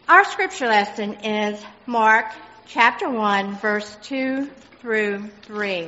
Our scripture lesson is Mark chapter 1, verse 2 through 3.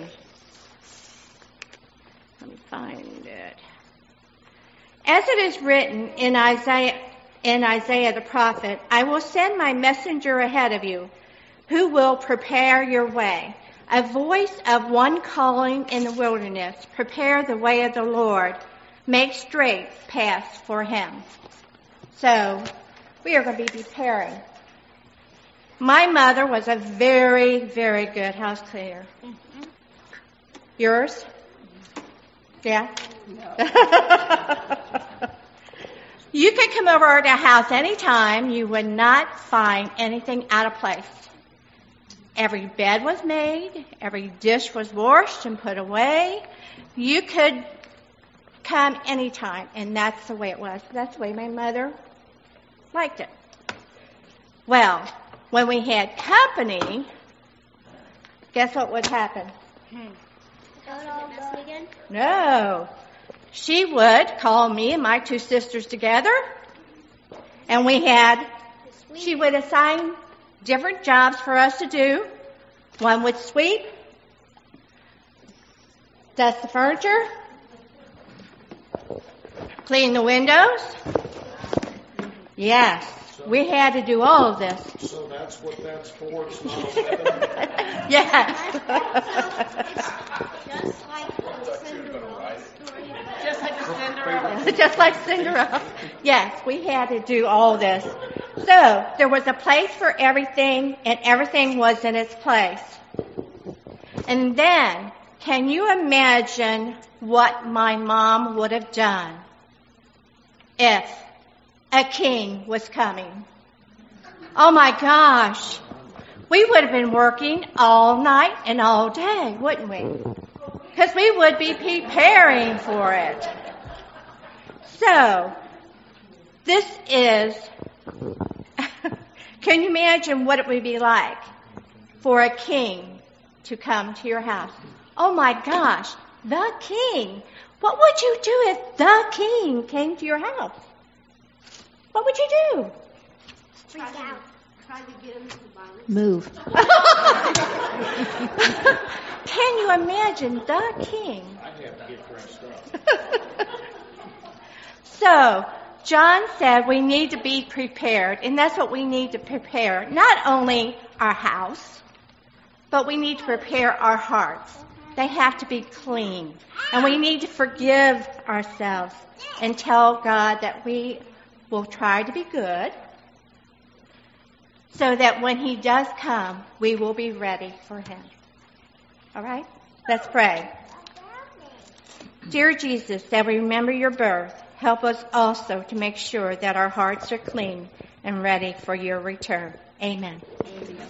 Let me find it. As it is written in Isaiah the prophet, I will send my messenger ahead of you, who will prepare your way. A voice of one calling in the wilderness, prepare the way of the Lord, make straight paths for him. So, we are going to be preparing. My mother was a very, very good house cleaner. Mm-hmm. Yours? Yeah? No. You could come over to a house anytime. You would not find anything out of place. Every bed was made. Every dish was washed and put away. You could come anytime, and that's the way it was. That's the way my mother liked it. Well, when we had company, guess what would happen? No. She would call me and my two sisters together, and she would assign different jobs for us to do. One would sweep, dust the furniture, clean the windows. Yes, we had to do all of this. So that's what that's for? It's not yes. Just like Cinderella. Yes, we had to do all this. So there was a place for everything, and everything was in its place. And then, can you imagine what my mom would have done if a king was coming? Oh my gosh. We would have been working all night and all day, wouldn't we? Because we would be preparing for it. So, this is, can you imagine what it would be like for a king to come to your house? Oh my gosh, the king. What would you do if the king came to your house? What would you do? Freak out. Try to get him to move. Can you imagine the king? I'd have to get dressed up. So, John said we need to be prepared, and that's what we need to prepare. Not only our house, but we need to prepare our hearts. They have to be clean. And we need to forgive ourselves and tell God that we will try to be good so that when he does come, we will be ready for him. All right? Let's pray. Dear Jesus, that we remember your birth, help us also to make sure that our hearts are clean and ready for your return. Amen.